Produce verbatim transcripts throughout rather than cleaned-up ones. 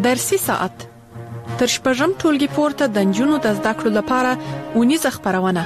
درسي ساعت تر شپږم ټولګي پورته د نجونو د زده کړو لپاره اونیزه خپرونه.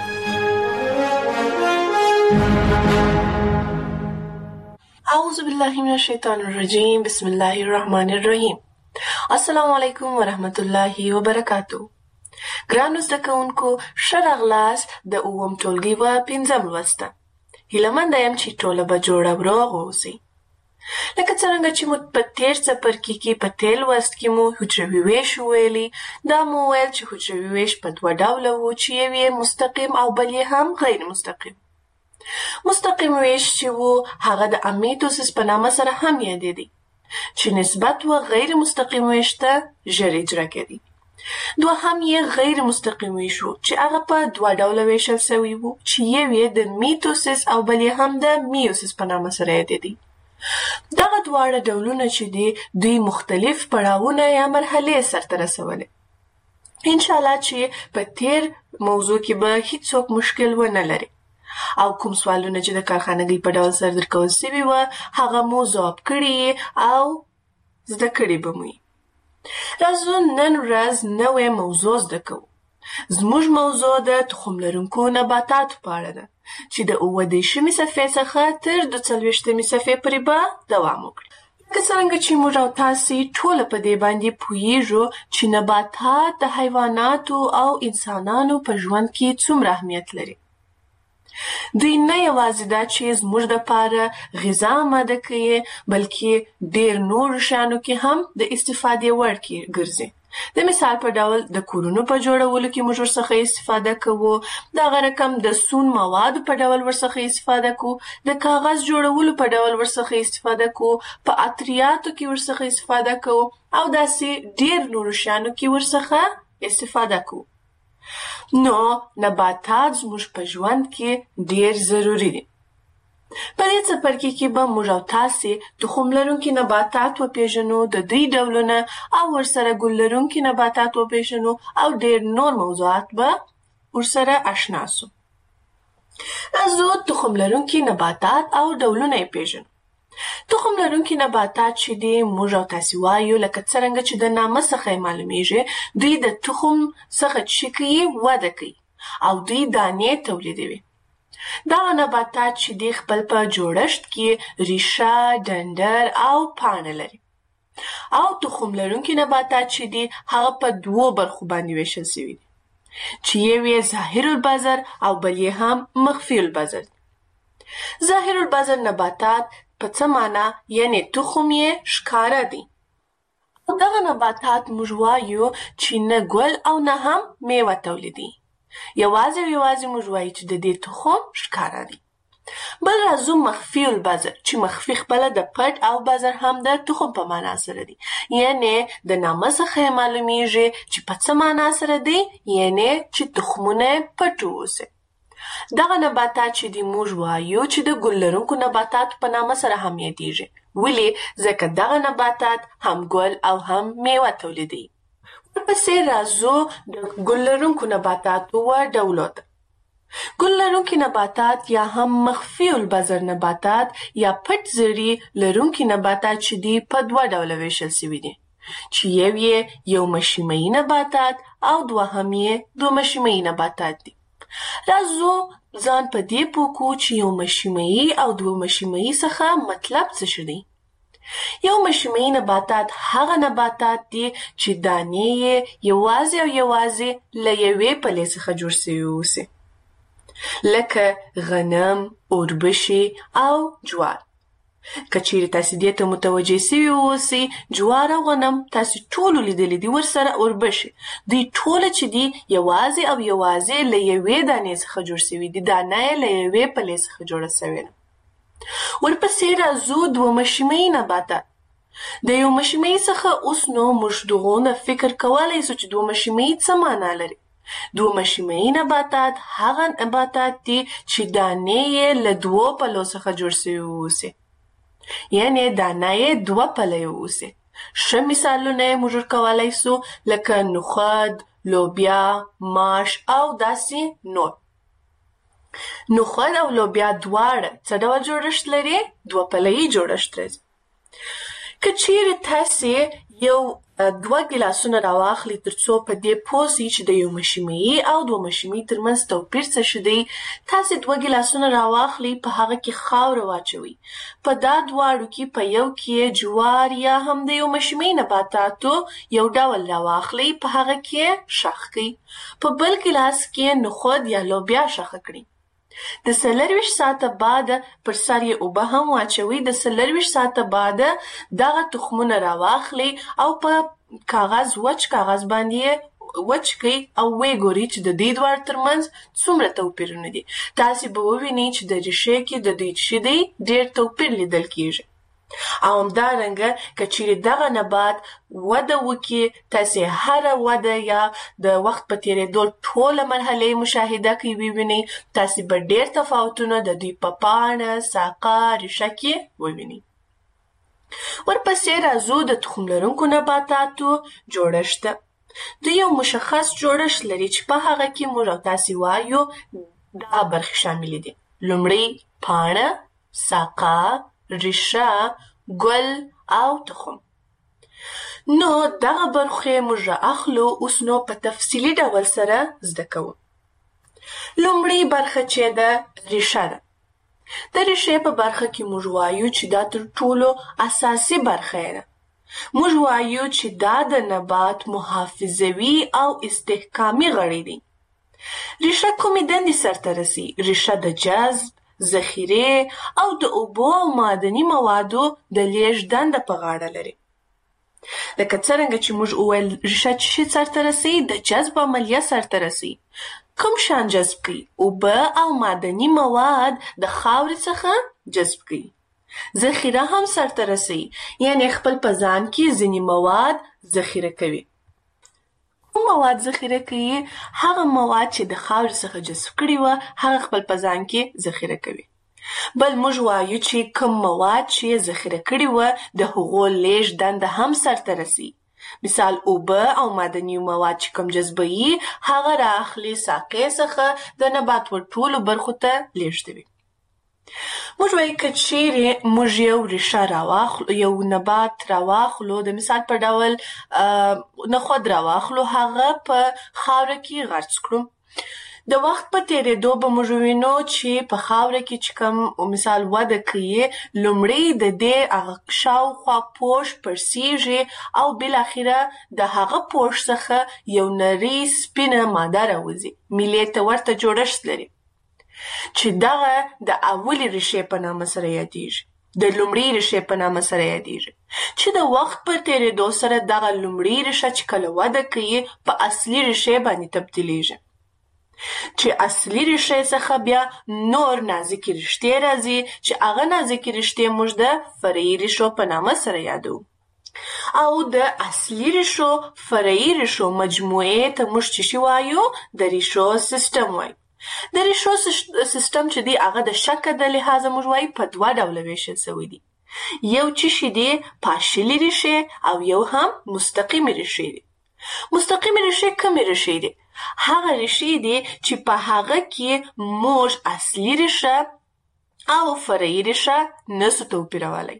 اعوذ بالله من الشیطان الرجیم. بسم الله الرحمن الرحیم. السلام علیکم ورحمت الله وبرکاتو. ګرانو زده کوونکو، ښه راغلاست د اووم ټولګي په پنځم لوست ته. هیله منده یم چې ټوله به جوړ او روغ اوسئ. لکه څرنګه چې مو په تېر څپرکي کې په تېر لوست کې مو حجروي ویش وویلي، دا مو ویل چې حجروي ویش په دوه ډوله و چې یو یې مستقیم او بل یې هم غیر مستقیم. مستقیم ویش چې و هغه د امیتوسیس په نامه سره هم یادېدی، چې نسبت و غیر مستقیم ویش ته ژر اجرا کېدی. دوهم یې غیر مستقیم ویش و چې هغه په دوه ډوله ویشل سوی و چې یو یې د میتوسیس او بل یې هم د میوسیس په نامه سره یادېدی. دغه دواړه ډولونه چې دي دوی مختلف پړاوونه یا مرحلې سرته رسولې. انشاءالله چې په تېر موضوع کې به هیڅوک مشکل ونه لري او کوم سوالونه چې د کارخانګۍ په ډول سر درکول سوي وه هغه مو ځواب کړي او زده کړي به مو. راځو نن ورځ نوې موضوع زده کوو. زموږ موضوع د تخم لرونکو نباتاتو په اړه ده چې د اووه دېرشمې صفحې څخه تر دوه څلوېښتمې صفحې پورې به دوام وکړي. لکه څرنګه چې موږ او تاسې ټوله په دې باندې پوهیږو چې نباتات د حیواناتو او انسانانو په ژوند کې څومره اهمیت لري. دوی نه یوازې دا چې زموږ دپاره غذا آماده کوي، بلکې ډېر نورو شیانو کې هم د استفادې وړ ګرځي. د مثال په ډول د کورونو په جوړولو کې موږ ورڅخه استفاده کوو، دغه رقم د سون موادو په ډول ورڅخه استفاده کوو، د کاغذ جوړولو په ډول ورڅخه استفاده کوو، په عطریاتو کې ورڅخه استفاده کوو او داسې ډېر نورو شیانو کې ورڅخه استفاده کوو. نو نباتات زموږ په ژوند کې ډېر ضروري دي. په دې څپرکي کې به موږ او تاسې تخم لرونکي نباتات وپېژنو، د دوی ډولونه او ورسره ګل لرونکي نباتات وپېژنو او ډېر نور موضوعات به ورسره اشنا سو. راځو تخم لرونکي نباتات او ډولونه یې پېژنو. تخم لرونکي نباتات چې دي موږ او تاسې وایو لکه څرنګه چې د نامه څخه یې معلومیږي، دوی د تخم څخه چې کوي وده کوي او دوی دانې تولیدوي. دغه نباتات چې دي خپل په جوړښت کې ریشه، ډنډر او پاڼه لري. او تخم لرونکي نباتات چې دي هغه په دوو برخو باندې ویشل سوي دي چې یو یې ظاهر البذر او بل یې هم مخفي البذر. ظاهر البذر نباتات په څه معنا یعنې تخم یې ښکاره دی. دغه نباتات موږ وایو چې نه ګل او نه هم میوه تولیدي. یوازې او یوازې موږ وایو چې د دې تخم ښکاره دی. بل راځو مخفي البذر چې مخفي خپله د پټ او بذر هم د تخم په معنا سره دی. یعنې د نامه څخه یې معلومیږي چې په څه معنا سره دی، یعنې چې تخمونه پټ واوسي. دغه نباتات چې دي موږ وایو چې د ګل لرونکو نباتاتو په نامه سره هم یادیږي. ولې؟ ځکه دغه نباتات هم ګل او هم میوه تولیدوي. ورپسې راځو د ګل لرونکو نباتاتو و ډولو ته. ګل لرونکي نباتات یا هم مخفي البذر نباتات یا پټ زړي لرونکي نباتات چې دي په دوه ډوله ویشل سوي دي، چې یو یې یو مشیمه‌ایي نباتات او دوهم یې دوه مشیمه‌ایي نباتات دي. راځو ځان په دې پوه کړو چې یو مشیمه‌ایي او دوه مشیمه‌ایي څخه مطلب څه شی دی. یو مشیمه‌ایي نباتات هغه نباتات دي چې دانې یې یوازې او یوازې له یوې پلې څخه جوړ سوي اوسي، لکه غنم، اوربشې او جوار. که چیرې تاسې دې ته متوجه سوي اوسئ، جوار او غنم تاسې ټولو لیدلي دي، ورسره اوربشې، دوی ټوله چې دي یوازې او یوازې له یوې دانې څخه جوړ سوي دي، دانه یې له یوې پلې څخه جوړه سوې ده. ورپسې راځو دوه مشیمه‌ایي نباتات. د یو مشیمه‌ایي څخه اوس نو موږ دغونه فکر کولی سو چې دوه مشیمه‌ایي څه معنا لري. دوه مشیمه‌ایي نباتات هغه نباتات دي چې دانې یې له دوو پلو څخه جوړ سوي اوسي، یعنې دانه یې دوه پلې اوسي. ښه مثالونه یې موږ ورکولی سو لکه نخود، لوبیا، ماش او داسې نور. نخود او لوبیا دواړه څه ډول جوړښت لري؟ دوه پله‌یي جوړښت لري. که چیرې تاسې یو دوه ګیلاسونه راواخلي تر څو په دې پوه سي چې د یو مشیمیي او دوه مشیمیي ترمنځ توپیر څه شی دی. تاسې دوه ګیلاسونه راواخلي، په هغه کې خاوره واچوئ. په دا دواړو کې په یو کې جوار یا هم د یو مشیمیي نباتاتو یو ډول راواخلي، په هغه کې شخ کړئ. په بل ګیلاس کې نخود یا لوبیا شخه کړئ. د څلرویشت ساعته بعد پر سر یې اوبه هم واچوئ. د څلرویشت ساعته بعد دغه تخمونه راواخلئ او په کاغذ وچ کاغذ باندې وچ کړئ او ویې ګورئ چې د دې دواړو ترمنځ څومره توپیرونه دي. تاسې به ووینئ چې د ریښې کې د دې چې دی ډېر توپیر لیدل کیږي. او همدارنګه که چیرې دغه نبات وده وکړي، تاسې هره وده یا د وخت په تېرېدو ټوله مرحلې مشاهده کوي ووینئ، تاسې به ډېر تفاوتونه د دوی په پاڼه، ساقه، ریښه کې ووینئ. ورپسې راځو د تخم لرونکو نباتاتو جوړښت ته. دوی یو مشخص جوړښت لري چې په هغه کې موږ او تاسې وایو دغه برخې شاملې دي: لومړی پاڼه، ساقه، ریښه، ګل او تخم. نو دغه برخې موږ رااخلو. اوس نو په تفصیلي ډول سره زده کوو. لومړی برخه چې ده ریښه ده. د ریښې په برخه کې موږ وایو چې دا تر ټولو اساسي برخه ده. موږ وایو چې دا د نبات محافظوي او استحکامي غړي دي. ریښه کومې دندې سرته رسي؟ ریښه د جذب، ذخیرې او د اوبو او معدني موادو د لیږد دنده په غاړه لري. لکه څرنګه چې موږ وویل ریښه څه شي سرته رسوي؟ د جذب عملیه سرته رسوي. کوم شیان جذب کوي؟ اوبه او معدني مواد د خاورې څخه جذب کوي. ذخیره هم سرته رسوي، یعنې خپل په ځان کې ځینې مواد ذخیره کوي. کوم مواد ذخیره کوي؟ هغه مواد چې د خاورې څخه جذب کړي وه هغه خپل په ځان کې ذخیره کوي. بل موږ وایو چې کوم مواد چې ذخیره کړي وه د هغو لیږد دنده هم سرته رسي. مثال اوبه او معدني مواد چې کوم جذبوي هغه رااخلي ساقې څخه د نبات ور ټولو برخو ته لیږدوي. موږ وایو که چیرې موږ یو ریښه راواخلو، یو نبات راواخلو، د مثال په ډول نخود راواخلو، هغه په خاوره کې غرس کړو. د وخت په تېرېدو به موږ وینو چې په خاوره کې چې کوم مثال وده کوي، لومړی د دې هغه شاوخوا پوښ پړسیږي او بالاخره د هغه پوښ څخه یو نرۍ سپینه ماده راوځي. میلې ته ورته جوړښت لري چې دغه د اولې ریښې په نامه سره یادیږي، د لومړۍ ریښې په نامه سره یادیږي، چې د وخت په تېرېدو سره دغه لومړۍ ریښه چې کله وده کوي په اصلي ریښې باندې تبدیلیږي، چې اصلي ریښې څخه بیا نور نازکې رشتې راځي چې هغه نازکې رشتې موږ د فرعي ریښو په نامه سره یادوو. او د اصلي ریښو فرعي ریښو مجموعې ته موږ څه شی وایو؟ د ریښو سیستم وایو. د ریښو سیستم چې دی هغه د شکل د لحاظه موږ وایو په دوه ډوله ویشل شوی دی. یو چې شی دی پاشلي ریښې او یو هم مستقیمې ریښې دي. مستقیمې ریښې کومې ریښې دي؟ هغه ریښې دي چې په هغه کې موږ اصلي ریښه او فرعي ریښه نسو توپیرولی.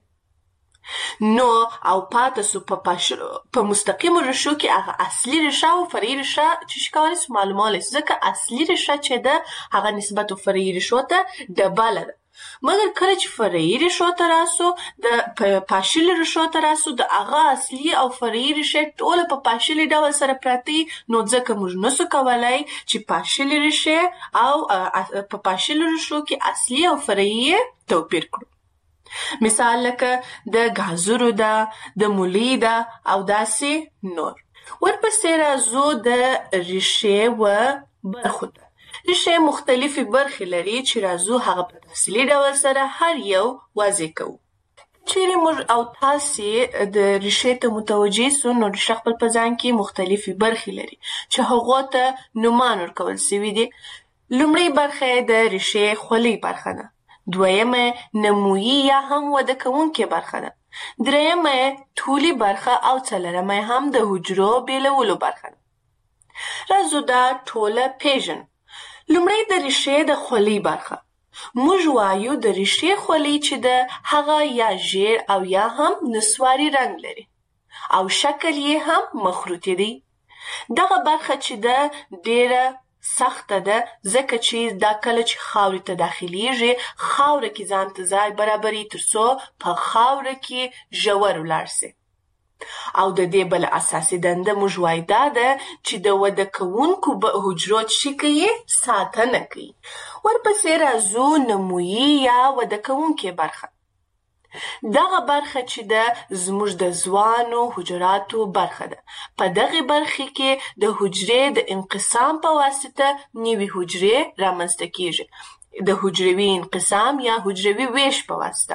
نو او پاته سو په پاشلو په مستقیمو ریښو کې هغه اصلي ریښه او فرعي ریښه چې شي کولی سو معلومولی سو، ځکه اصلي ریښه چې ده هغه نسبت فرعي ریښو ته ډبله ده. مګر کله چې فرعي ریښو ته راسو، د پاشلي ریښو ته راسو، د هغه اصلي او فرعي ریښې ټوله په پاشلي ډول سره پراته وي، نو ځکه موږ نسو کولی چې پاشلي ریښې او په پاشلو ریښو کې اصلي او فرعي توپیر کړو. مثال لکه د ګازرو ده، د مولی ده او داسې نور. ورپسې راځو د ریښې و برخو ته. ریښې مختلفې برخې لري چې راځو هغه په تفصیلي ډول سره هر یو واضح کوو. چیرې موږ او تاسې د ریښې ته متوجه سو، نو ریښه خپل په ځان کې مختلفې برخې لري چې هغو ته نومان ورکول سوي دي. لومړۍ برخه یې د ریښې خولۍ برخه ده. دویمه نمویي یا هم وده کوونکې برخه ده. دریمه طولي برخه او څلورمه هم د حجرو بیلولو برخه ده. راځو دا ټوله پیژنو. لومړی د ریښې د خولۍ برخه. موږ وایو د ریښې خولۍ چې ده هغه یا ژیړ او یا هم نسواري رنګ لري. او شکل یې هم مخروطي دی. دغه برخه چې ده ډیره سخته ده ځکه چې دا کله چې خاورې ته داخلیږي خاوره کې ځان ته ځای برابري تر څو په خاوره کې ژور ولاړ سي. او د دې بل اساسي دنده موږ وایو دا ده چې د وده کوونکو حجرو چې کوي ساتنه کوي. ورپسې راځو نمویي یا وده کوونکې برخه. دغه برخه چې ده زموږ د ځوانو حجراتو برخه ده. په دغه برخه کې د حجرې د انقسام په واسطه نوې حجرې رامنځته کیږي. د حجروي انقسام یا حجروي ویش په واسطه.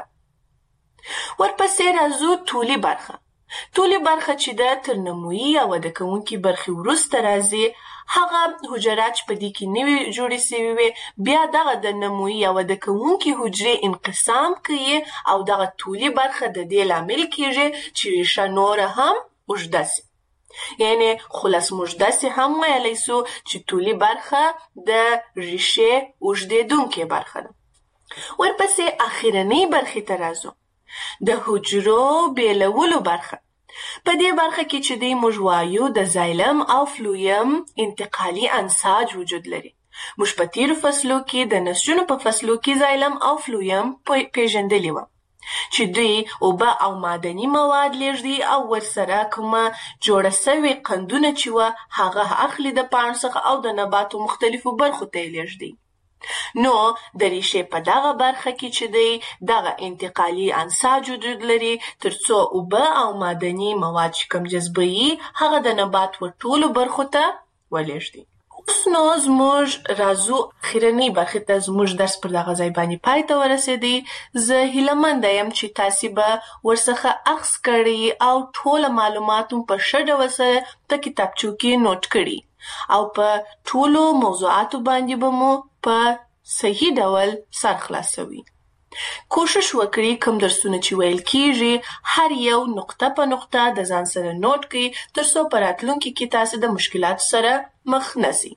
ورپسې راځو طولي برخه. طولي برخه چې ده تر نمویي یا وده کوونکې برخې وروسته راځي. هغه حجرات چې په دې کې نوي جوړې سوي وي بیا دغه د نمویي یا وده کوونکې حجرې انقسام کوي او دغه طولي برخه د دې لامل کیږي چې ریښه نوره هم اوږده سي. یعنې خلاص موږ داسې هم ویلی سو چې طولي برخه د ریښې اوږدېدونکې برخه ده. ورپسې اخرنۍ برخې ته راځو. د حجرو بیلولو برخه. په دې برخه کې چې دی موږ وایو د زایلم او فلویم انتقالي انساج وجود لري. موږ په تیرو فصلو کې د نسجونو په فصلو کې زایلم او فلویم پیژندلي وه چې دوی اوبه او معدني مواد لیږدي او ورسره کومه جوړه سوې قندونه چې وه هغه اخلي د پاڼو څخه او د نباتو مختلفو برخو ته یې لیږدي. نو د ریښې په دغه برخه کې چې دی دغه انتقالي انساج وجود لري تر څو اوبه او معدني مواد چې کوم جذبوي هغه د نبات ور ټولو برخو ته ولیږدي. اوس نو زموږ راځو اخرنۍ برخې ته. زموږ درس پر دغه ځای باندې پای ته ورسېدی. زه هیلهمنده یم چې تاسې به ورڅخه اخذ کړي او ټوله معلومات په ښه ډول سره په کتابچو کې نوټ کړي او په ټولو موضوعاتو باندې به مو په صحیح ډول سر خلاصوي. کوشش وکړئ کوم درسونه چې ویل کیږي هر یو نقطه په نقطه د ځان سره نوٹ کړئ تر څو په راتلونکي کې تاسو د مشکلاتو سره مخ نشئ.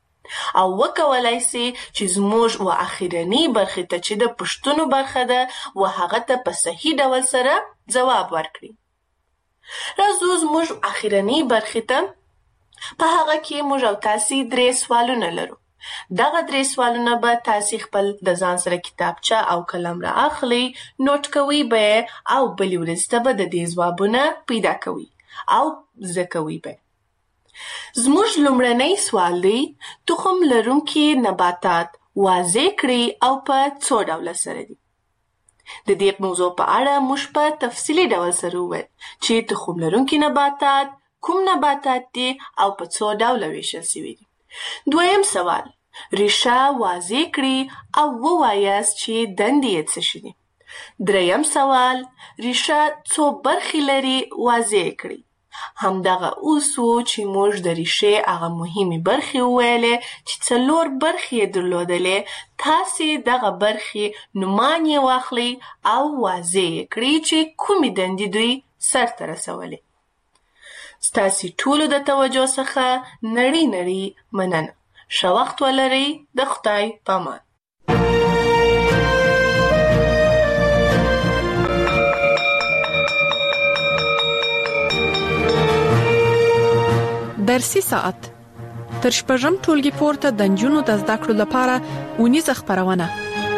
او وکولای سي چې زموږ و اخرنۍ برخې ته چې د پوښتنو برخه ده و هغه ته په صحیح ډول سره ځواب ورکړي. راځو زموږ اخرنۍ برخې ته. په هغه کې موږ او تاسې درې سوالونه لرو. دغه درې سوالونه به تاسې خپل د ځان سره کتابچه او قلم را اخلي، نوٹ کوئ به او بلې ورځې ته به د دې ځوابونه پیدا کوئ او زده کوئ به. زموږ لومړنی سوال دی: تخم لرونکي نباتات واضح کړئ او په څو ډوله سره دي. د دې موضوع په اړه موږ په تفصیلي ډول سره وویل چې تخم لرونکي نباتات کوم نباتات دي او په څو ډوله ویشل شوي دي. دویم سوال: ریښه واضح کړئ او ووایاست چې دندې یې څه شي دي. دریم سوال: ریښه څو برخې لري واضح کړئ. همدغه اوس و چې موږ د ریښې هغه مهمې برخې وویلې چې څلور برخې یې درلودلې. تاسې دغه برخې نومان یې واخلئ او واضح یې کړئ چې کومې دندې دوی سرته رسولې. ستاسې ټولو د توجه څخه نړۍ نړۍ مننه. ښه وخت ولرئ. د خدای په امان. درسي ساعت تر شپږم ټولګي پورته د نجونو د زده کړو لپاره اونیزه خپرونه.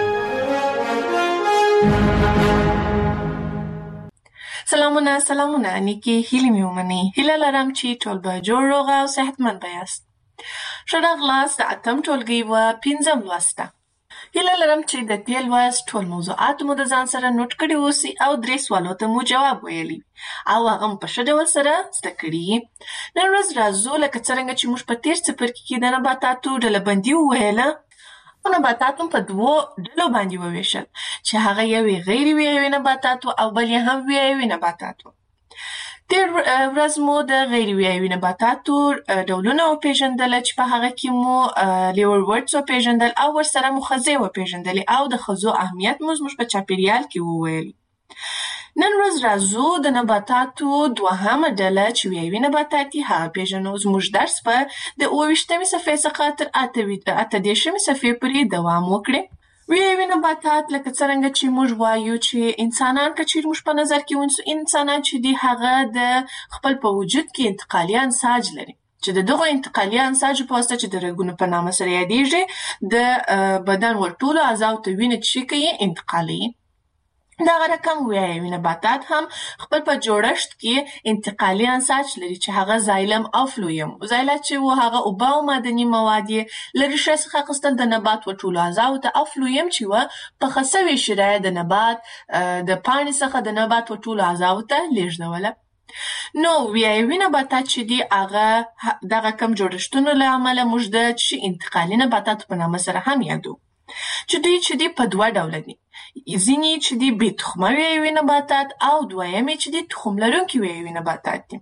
سلامونه سلامونه نیکی هیلې مې ومنئ. هیله لرم چې ټول به جوړ روغ او صحتمند به یاست. ښه راغلاست د اتم ټولګي و پنځم لوست ته. هیله لرم چې د دې لوست ټول موضوعات مو د ځان سره نوٹ کړي اوسي او درې سوالو ته مو جواب ویلی او هغه په ښه ډول سره زده کړي. نن ورځ راځو لکه څرنګه چې موږ په تېر څپرکي کې د نباتاتو ډلهبندي وویله، نباتات په دوو ډلو باندې وویشل چې هغه یوې غیر ویایوي نباتات او بل یې هم ویایوي نباتات و. تېر ورځ مو د غیر ویایوي نباتاتو ډولونه وپېژندله چې په هغه کې مو لیور ورډز وپېژندل او ورسره مو خزې وپېژندلې او د خزو اهمیت مو زموږ په چاپېریال کې وویل. نن ورځ راځو د نباتاتو دوهمه ډله چې ویایوي نباتات دي هغه پېژنو. زموږ درس به د اوه ویشتمې صفحې څخه تر اته دېرشمې صفحې پورې دوام وکړي. ویایوي نباتات لکه څرنګه چې موږ وایو چې انسانان که چیرې موږ په نظر کې ونیسو، انسانان چې دي هغه د خپل په وجود کې انتقالي انساج لري، چې د دغو انتقالي انساجو په واسطه چې د رګونو په نامه سره یادېږي د بدن ور ټولو اعضاو ته وینه چې کوي انتقالوي. دغه رقم ویایوي نباتات هم خپل په جوړښت کې انتقالي انساج لري چې هغه زایلم او فلویم. زایلم چې و هغه اوبه او معدني مواد یې له ریښې څخه اخیستل د نبات و ټولو اعضاو ته، او فلویم چې و پخه سوې شیره د نبات د پاڼې څخه د نبات و ټولو اعضاو ته لیږدوله. نو ویایوي نباتات چې دي هغه دغه کم جوړښتونو له امله موږ د چې انتقالي نباتاتو په نامه سره هم یادو، چې دوی چې دي په دوه ډوله دي. ځینې چې دي بې تخمه ویایوي نباتات او دویمې چې دي تخم لرونکي ویایوي نباتات دي.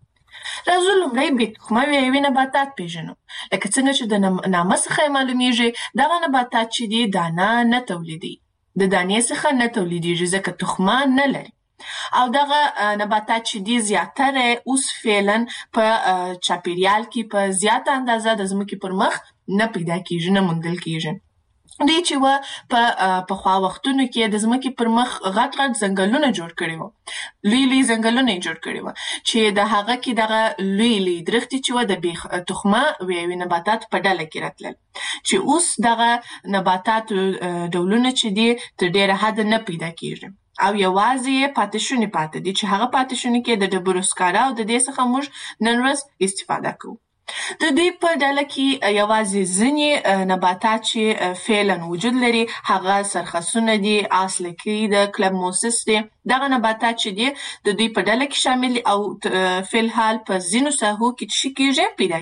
راځو لومړی بې تخمه ویایوي نباتات پیژنو. لکه څنګه چې د نامه څخه یې معلومیږي دغه نباتات چې دي دانه نه تولیدوي، د دانې څخه نه تولیدیږي ځکه تخمه نه لري. او دغه نباتات چې دي زیاتره اوس فعلا په چاپیریال کې په زیاته اندازه د ځمکې پر مخ نه پیدا کیږي، نه موندل کیږي. دوی چې و په پخوا وختونو کې د ځمکې پر مخ غټ غټ ځنګلونه جوړ کړي وو، لوی لوی ځنګلونه یې جوړ کړي وو چې د هغه کې دغه لوی لوی درختې چې و د بې تخمه ویایوي نباتات په ډله کې راتلل، چې اوس دغه نباتات ډولونه چې دي تر ډېره حده نه پیدا کیږي او یوازې پاتې شوني پاتې دي، چې هغه پاتې شوني کې د ډبرو سکاره او د دې څخه موږ نن ورځ استفاده کوو. د دوی په ډله کې یوازې ځینې نباتات چې فعلا وجود لري هغه سرخسونه دي، آسلکي د کلبموسس دي. دغه نباتات چې دي د دوی په ډله کې شامل دي او فعلحال په ځینو ساحو کې چې کیږي پیدا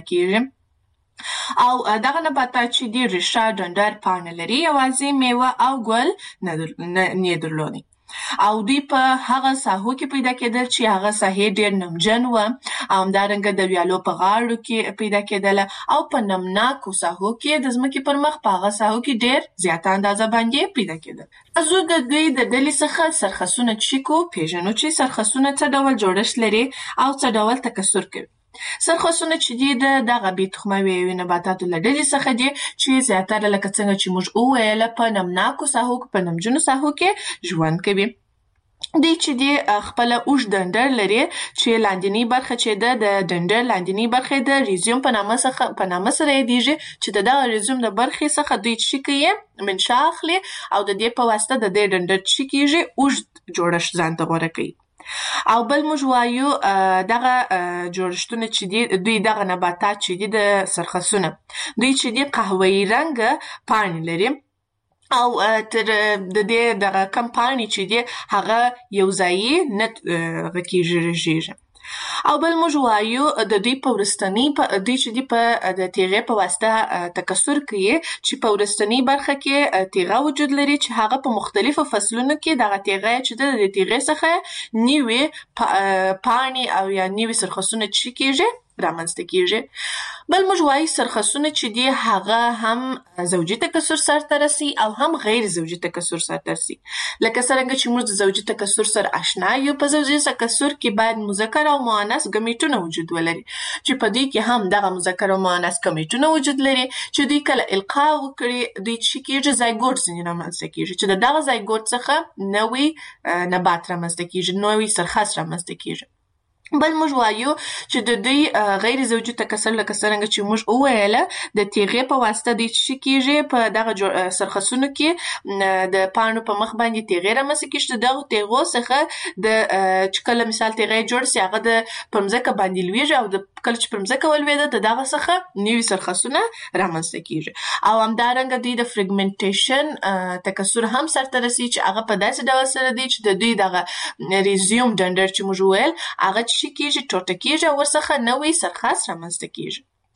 کیږي. او دغه نباتات چې دي ریښه، ډنډر، پاڼه لري، یوازې میوه او ګل نه درلودي. او دوی په هغه ساحو کې پیدا کېدل چې هغه ساحې ډېر نمجن و، او همدارنګه د ویالو په غاړو کې پیدا کېدله او په نمناکو ساحو کې د ځمکې پر مخ په هغه ساحو کې ډېر زیاته اندازه باندې پیدا کېدل. راځو د دوی د ډلې څخه سرخسونه چې کو پیژنو چې سرخسونه څه ډول جوړښت لري او څه ډول تکثر کوي. سرخسونه چې دي د دغه بې تخمه ویایوي نباتاتو له ډلې څخه دي چې زیاتره لکه څنګه چې موږ وویله په نمناکو ساحو کې په نمجنو ساحو کې ژوند کوي. دوی چې دي خپله اوږد ډنډر لري چې لاندینۍ برخه چې ده د ډنډر لاندینۍ برخه د ریزیوم په نامه څخه په نامه سره یادېږي، چې د دغه ریزیوم د برخې څخه دوی چې کوي منشا اخلي او د دې په واسطه د دې ډنډر چې کېږي اوږد جوړښت ځان ته غوره کوي. او بل موږ وایو دغه جوړښتونه چې دي دوی دغه نباتات چې دي د سرخسونه دوی چې دي قهوه‌ایي رنګه پاڼې لري او تر د دې دغه کم پاڼې چې دي هغه یو ځایي نه کېږي رژېږي. او بل موږ وایو د دوی په وروستنۍ دوی چې دي په د تیغې په واسطه تکثر کوي، چې په وروستنۍ برخه کې تیغه وجود لري چې هغه په مختلفو فصلونو کې دغه تیغه چې ده د تیغې څخه نوې پاڼې او یا نوې سرخسونه چې کېږي رامنځته کېږي. بل موږ وایو سرخسونه چې دي هغه هم زوجي تکثر سرته رسي او هم غیر زوجي تکثر سرته رسي. لکه څرنګه چې موږ د زوجي تکثر سره اشنا یو، په زوجي تکثر کې باید مذکر او مؤنث ګمیټونه وجود ولري، چې په دوی کې هم دغه مذکر او مؤنث ګمیټونه وجود لري چې دوی کله القا وکړي دوی چې کېږي زایګوټ ځینې رامنځته کېږي، چې د دغه زایګوټ څخه نوی نبات رامنځته کېږي، نوی سرخس رامنځته کېږي. بل موږ وایو چې د دوی غیر زوجي تکثر لکه څرنګه چې موږ وویله د تیغې په واسطه دوی چې کېږي په دغه سرخسونو کې د پاڼو په مخ باندې تیغې رامنځته کېږي، چې د دغو تیغو څخه د چې کله مثال تیغې جوړ سي هغه د پر مځکه باندې لویږي او د کله چې پر مځکه ولوېده د دغه څخه نوي سرخسونه رامنځته کېږي. او همدارنګه دوی د فرګمنټیشن تکثر هم سرته رسي چې هغه په داسې ډول سره دی چې د دوی دغه ریزیوم ډنډر چې موږ وویل هغه چې کېږي ټوټه کېږي او ورڅخه نوی سرخس رامنځته کېږي.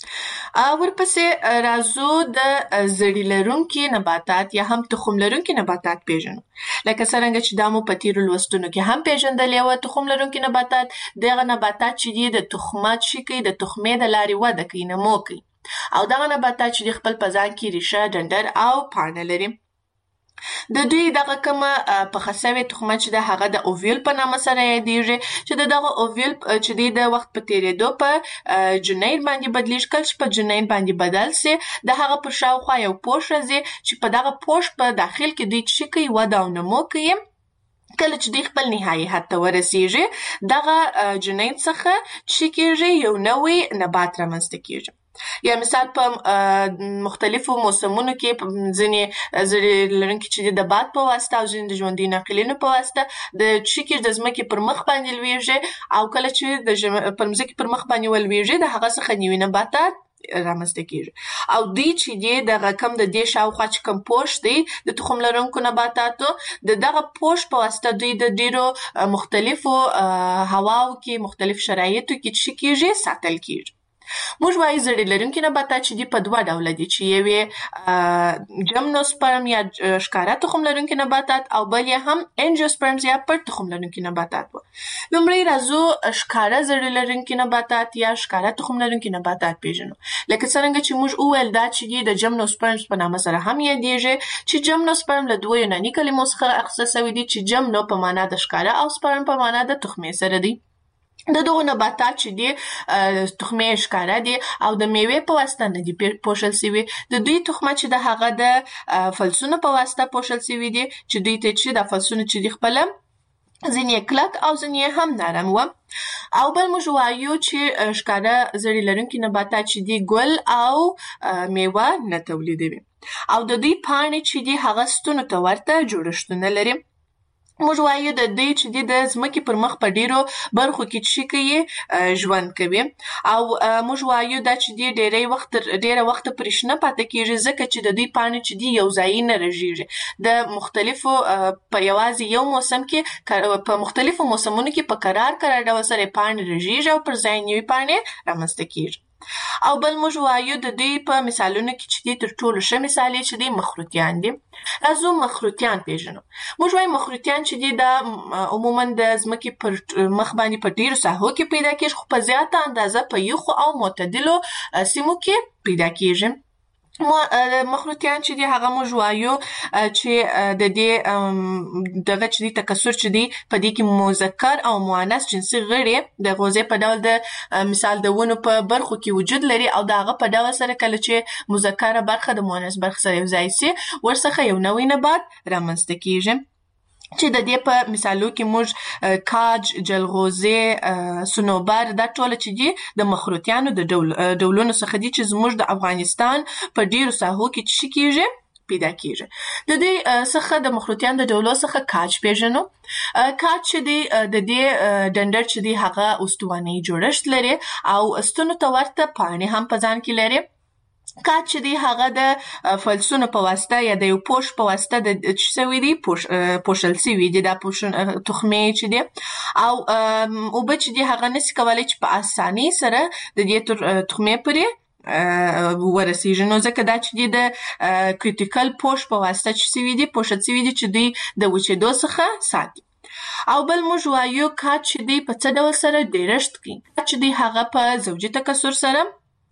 ورپسې راځو د زړي لرونکي نباتات یا هم تخم لرونکي نباتات پیژنو. لکه څرنګه چې دا مو په تیرو لوستونو کې هم پیژندلې وه، تخم لرونکي نباتات دغه نباتات چې دي د تخمات چې کوي د تخمې د لارې وده کوي، نمو کوي، او دغه نباتات چې دي خپل په ځان کې ریښه، ډنډر او پاڼه لري. د دوی دغه کومه پخه سوې تخمه چې ده هغه د اوویل په نامه سره یادېږي چې د دغه اوویل چې دی د وخت په تېرېدو په جنین باندې بدلیږي. کله چې په جنین باندې بدل سي د هغه پر شاوخوا یو پوښ راځي چې په دغه پوښ په داخل کې دوی څه کوي وده او نمو کوي. کله چې دوی خپل نهایي حد ته ورسېږي دغه جنین څخه څه کېږي یو نوی نبات رامنځته کېږي. یا مثال په مختلفو موسمونو کې ځینې زړې لرونکي چې د باد په واسطه او ځینې د ژوندي ناقلینو په واسطه د څه کېږي د ځمکې پر مخ باندې لویږي او کله چې د پر ځمکې پر مخ باندې ولویږي د هغه څخه نوي نباتات رامنځته کېږي. او دوی چې دی دغه کم د دې شاوخوا چې کوم پوښ دی د تخم لرونکو نباتاتو د دغه پوښ په واسطه دوی د ډېرو مختلفو هواو کې مختلف شرایطو کې څه کېږي ساتل کېږي. موږ وایو زړې لرونکي نباتات چې دي په دوه ډوله دي چې یو یې جمنوسپرم یا ښکاره تخم لرونکي نباتات او بل یې هم انجیوسپرمز یا پټ تخم لرونکي نباتات وو. لومړی راځو ښکاره زړې لرونکي نباتات یا ښکاره تخم لرونکي نباتات پیژنو. لکه څرنګه چې موږ وویل دا چې دي د جمنوسپرمز په نامه سره هم یادېږي چې جمنوسپرم له دوو یوناني کلمو څخه اخیستل سوي دي چې جمنو په معنا د ښکاره او سپرم په معنا د تخمې سره دی. د دغو نباتات چې دي تخمې ښکاره دي او د میوې په واسطه نه دي پوښل سوي. د دوی تخمه چې د هغه د فلسونو په واسطه پوښل سوي دي چې دوی ته چې د فلسونو چې دي خپله ځینې کلک او ځینې هم نرم وه. او بل موږ وایو چې ښکاره زړې لرونکي نباتات چې دي ګل او میوه نه تولیدوي او د دوی پاڼې چې دي هغه ستونو ته ورته جوړښتونه لري. موږ وایو د دوی چې دي د ځمکې پر مخ په ډېرو برخو کې څه کوي ژوند کوي او موږ وایو دا چې دي ډېری وخت ډېره وخته پرې شنه پاتې کېږي ځکه چې د دوی پاڼې چې دي یو ځایي نه رژېږي. د مختلفو په یوازې یو موسم کې په مختلفو موسمونو کې په قرار قرار ډول سره پاڼې رژېږي او پر ځای نوې پاڼې رامنځته کېږي. او بل موږ وایو د دوی په مثالونو کې چې دي تر ټولو ښه مثال یې چې دي مخروطیان دي. راځو مخروطیان پیژنو. موږ وایو مخروطیان چې دي دا عموما د ځمکې پر مخ باندې په ډېرو ساحو کې پیدا کېږي خو په زیاته اندازه په یخو او معتدلو سیمو کې پیدا کېږي. مخروطیان چې دي هغه موږ وایو چې د دې دغه چې دي تکثر چې دي په دې کې مذکر او مؤنث جنسي غړي د غوزې په ډول د مثال د ونو په برخو کې وجود لري او د هغه په ډول سره کله چې مذکره برخه د مؤنث برخه سره یو ځای سي ورڅخه یو نوی نبات رامنځته کېږي چې د دې په مثالو کې موږ کاج، جلغوزې، صنوبر دا ټول چې دي د مخروطیانو د ډولونو څخه دي چې زموږ د افغانستان په ډېرو ساحو کې څه کېږي پیدا کېږي. د دې څخه د مخروطیانو د ډولو څخه کاج پیژنو. کاج چې دی د دې ډنډر چې دی هغه استواني جوړښت لري او ستونو ته ورته پاڼې هم په ځان کې لري. کاج چې دی هغه د فلسونو په واسطه یا د یو پوښ په واسطه د څه سوي دي پوښل سوي دي دا تخمې چې دي او اوبه چې دي هغه نسي کولی چې په اسانۍ سره د دې تخمې پورې ورسېږي نو ځکه دا چې دي د کریټیکل پوښ په واسطه چې سوي دي پوښل سوي دي چې دوی د وچېدو څخه ساتي. او بل موږ وایو کاج چې دی په څه ډول سره ډېرښت کوي. کاج چې دی هغه په زوجي تکثر سره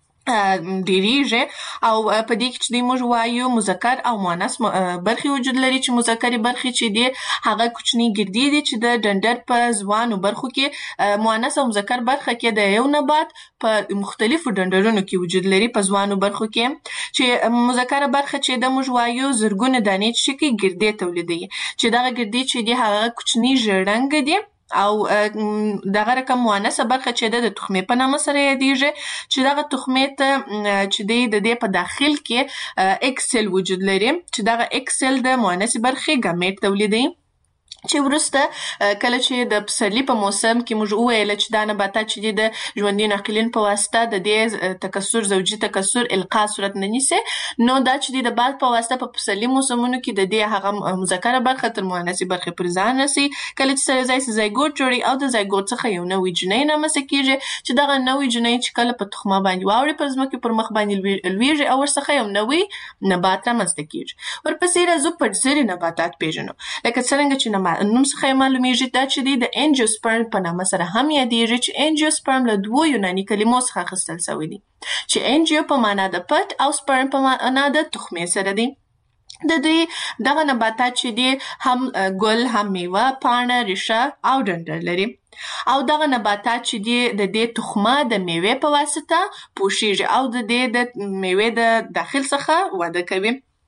ډېریږي او په دې کې چې دی موږ وایو مذکر او مؤنث برخې وجود لري چې مذکرې برخې چې دي هغه کوچني ګردې دي چې د ډنډر په ځوانو برخو کې مؤنث او مذکر برخه کې د یو نبات په مختلفو ډنډرونو کې وجود لري په ځوانو برخو کې چې مذکره برخه چې د موږ وایو زرګونه دانې چې کوي ګردې تولیدوي چې دغه ګردې چې دي هغه کوچني ژړ دي او دغه رقم مؤنثه برخه چې ده د تخمې په نامه سره یادېږي چې دغه تخمې ته چې دی د دې په داخل کې اکسل وجود لري چې دغه اکسل د مؤنثې برخې ګامیټ تولیدوي چې وروسته کله چې د پسرلي په موسم کې موږ وویل چې دا نباتات چې دي د ژوندي ناقلین په واسطه د دې تکثر زوجي تکثر القا صورت نه نیسي نو دا چې دي د باد په واسطه په پسرلي موسمونو کې د دې هغه مذکره برخه تر مؤنثې برخې پر ځان رسي کله چې سره ځای سي زایګوټ جوړي او د زایګوټ څخه یو نوی جنین رامنځته کېږي چې دغه نوی جنین چې کله په تخمه باندې واوړي په ځمکې پر مخ باندې لویږي او ورڅخه یو نوی نبات رامنځته کېږي. ورپسې راځو پټزري نباتات پیژنو. لکه څرنګه چې نوم څخه یې معلومیږي دا چې دی د انجیوسپرم په نامه سره هم یادېږي چې انجیوسپرم له دوو یوناني کلمو څخه اخیستل سوی دی چې انجیو په معنا د پټ او سپرم په معنا د تخمې سره دی. د دوی دغه نباتات چې دي هم ګل، هم میوه، پاڼه، ریښه او ډنډر لري. او دغه نباتات چې دي د دې تخمه د میوې په واسطه پوشیږي او د دې د میوې د داخل څخه وده کوي.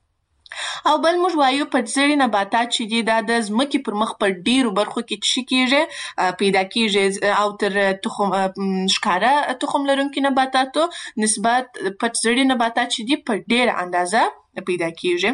او بل موږ وایو پټزړي نباتات چې دي دا د ځمکې پر مخ په ډیرو برخو کې څه کیږي پیدا کیږي او تر تخم ښکاره تخم لرونکي نباتاتو نسبت پټزړي نباتات چې دي په ډیره اندازه پیدا کیږي.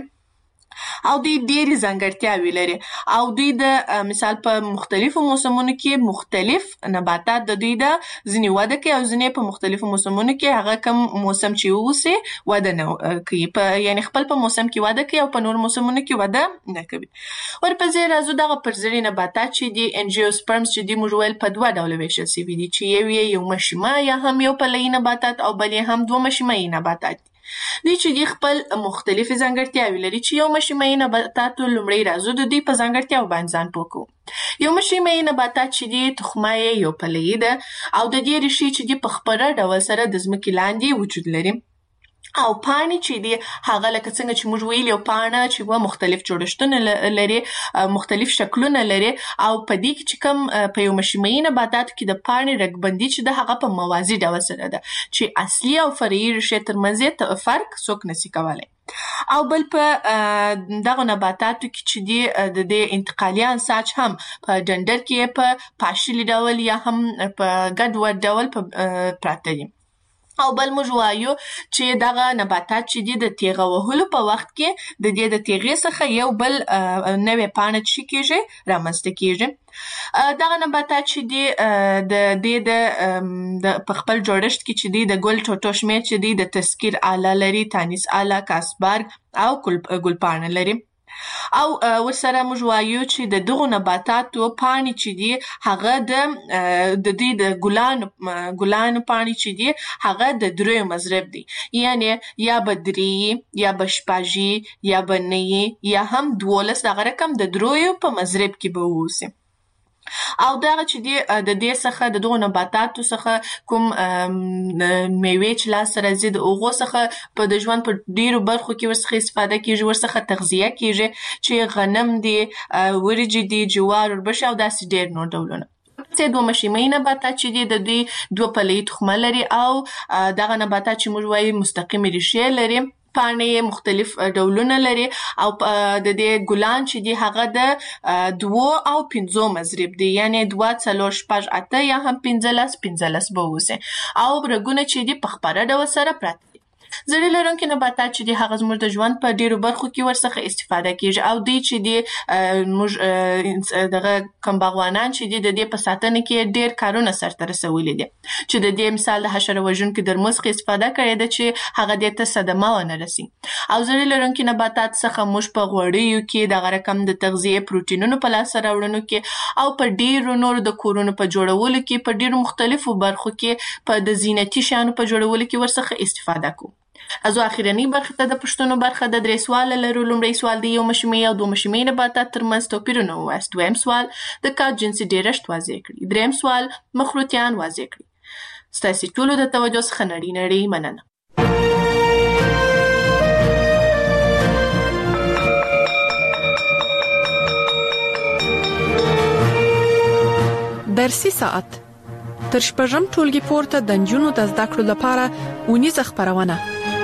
او دوی ډېرې ځانګړتیاوې لري او دوی د مثال په مختلفو موسمونو کې مختلف نباتات د دوی د ځینې وده کوي او ځینې په مختلفو موسمونو کې هغه کوم موسم چې ووسي وده نه کوي، په یعنی خپل په موسم کې وده کوي او په نور موسمونو کې وده نه کوي. ورپسې راځو دغه پرزړي نباتات چې دي انجیوسپرمز چې دي موږ ویل په دوه ډوله ویشل سوي دي چې یو یې یو مشیمه یا هم یو پلوي نباتات او بل یې هم دوه مشیمه نباتات. دوی چې دي خپل مختلفې ځانګړتیاوې لري چې یو مشیمه نباتاتو لومړی راځو د دوی په ځانګړتیاو باندې ځان پوه کوو. یو مشیمه نباتات چې دي تخمه یې یو پلوي ده او د دې ریښې چې دي په خپره ډول سره د ځمکې لاندې وجود لري. او پاڼې چې دي هغه لکه څنګه چې موږ ویل یو پاڼه چې و مختلف جوړښتونه لري، مختلف شکلونه لري او په دې کې چې کوم په یو مشیمه نباتاتو کې د پاڼې رګبندي چې د هغه په موازي ډول سره ده چې اصلي او فرعي ریښې ترمنځ فرق څوک نشي کولی. او بل په دغه نباتاتو کې چې دی د دې انتقالي انساج هم په ډنډر کې په پاشلي ډول یا هم په ګډوډ ډول پراته دي. او بل موږ وایو چې دغه نباتات چې دي د تیغه وهلو په وخت کې د دې د تیغې څخه یو بل نوې پاڼه چې کېږي رامنځته کېږي. دغه نباتات چې دي د دې د په خپل جوړښت کې چې دي د ګل ټوټو شمېر چې دي د تذکیر آله لري، تانیس آله، کاسبرګ او ګلپاڼه لري. او ورسره موږ وایو چې د دغو نباتاتو پاڼې چې دي هغه د د دې د ګلانو ګلانو پاڼې چې دي هغه د دریو مضرب دي، یعنی یا به درې یا به شپږ یا به نه یا هم دولس دغه رقم د دریو په مضرب کې به واوسي. او دغه چې دی د دې څخه د دغو نباتاتو څخه کوم میوې چې لاس راځي د هغو څخه په د ژوند په ډیرو برخو کې ورڅخه استفاده کیږي، ورڅخه تغذیه کیږي چې غنم دی، وریجې دي، جوار، وربشې او داسې ډیر نور ډولونه. چې دوه مشیمه نباتات چې دي د دوی دوه پلوي تخمه لري او دغه نباتات چې موږ وایو مستقیمې ریښې لري، پاڼې مختلف ډولونه لري او د دې ګلان چې دي هغه د دوه او پنځو مضرب دي، یعنی دوه، څلور، شپږ، اته یا هم پنځلس پنځلس به اوسي. او رګونه چې دي په خپره ډول سره پراته دي. زړې لرونکي نباتات چې دي هغه زموږ د ژوند په ډیرو برخو کې ورڅخه استفاده کیږي او دوی چې دي موږ دغه کوم باغوانان چې دي د دې په ساتنه کې ډیر کارونه سرته رسولي دي چې د دې مثال د حشره وژونکو درمل څخه استفاده کړې ده چې هغه دې ته صدمه ونه رسي. او زړې لرونکي نباتات څخه موږ په غوړیو کې دغه رقم د تغذیه پروتینونو په لاسته راوړنو کې او په ډیرو نورو د کورونو په جوړولو کې په ډیرو مختلفو برخو کې په د زینتي شیانو په جوړولو کې ورڅخه استفاده کوو. ازو اخیرنی برخه ته د پښتنو برخه د درې سوال لرو. لومړی سوال د یو مشیمه او دوه مشیمه نباتات ترمنځ توپیرونه ووایاست. دویم سوال د کار جنسي ډیرښت واضح کړئ. دریم سوال مخروطیان واضح کړئ. ستاسو ټولو د توجه څخه نړۍ نړۍ مننه. درسي ساعت تر شپږم ټولګي پورته د نجونو د زده کړو لپاره اونیزه خپرونه.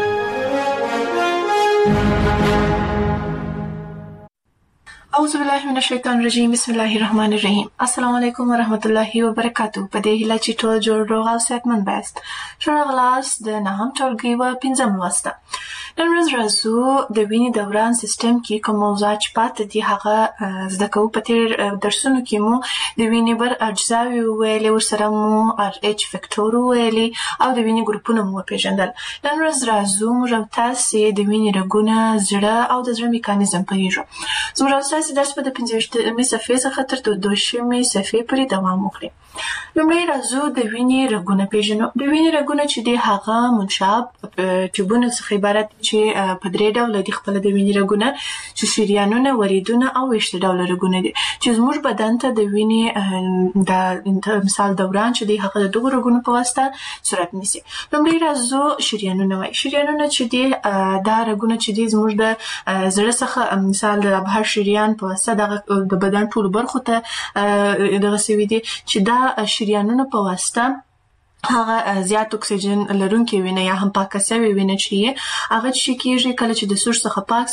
اعوذ بالله من الشیطان الرجیم. بسم الله الرحمن الرحیم. السلام علیکم ورحمت الله وبرکاتو. په دې هیله چې ټول جوړ روغ او صحتمند یاست. ښه راغلاست د نهم ټولګي و پنځم لوست ته. نن ورځ راځو د وینې دوران سیستم کې کوم موضوعات چې پاتې دي هغه زده کوو. په تېر درسونو کې مو د وینې بر اجزاوې وویلې، ورسره مو ار ایچ فکټور وویلې او د وینې ګروپونه مو وپېژندل. نن ورځ راځو موږ او تاسې د وینې رګونه، زړه او د زړه میکانیزم پوهېږو. زموږ او تاسې درس به د پنځه ویشتمې صفحې څخه تر دوه شلمې صفحې پورې دوام وکړي. لومړی راځو د وینې رګونه پېژنو. د وینې رګونه چې دي هغه منشاب ټیوبونو څخه عبارت دي چې په درې ډوله دي خپل د وینې رګونه، چې شریانونه، وریدونه او ویشت ډوله رګونه دي چې زموږ بدن ته د وینې د مثال دوران چې دی هغه د دغو رګونو په واسطه صورت نیسي. لومړی راځو شریانونه وایي. شریانونه چې دی دا رګونه چې دی زموږ د زړه څخه مثال د ابهار شریان په واسطه دغه د بدن ټولو برخو ته دغه سوي دي چې دا شریانونه په واسطه هغه زیات اکسیجن لرونکي وینه یا هم پاکه سوې وینه چې هغه چې کېږي کله چې د سور څخه پاک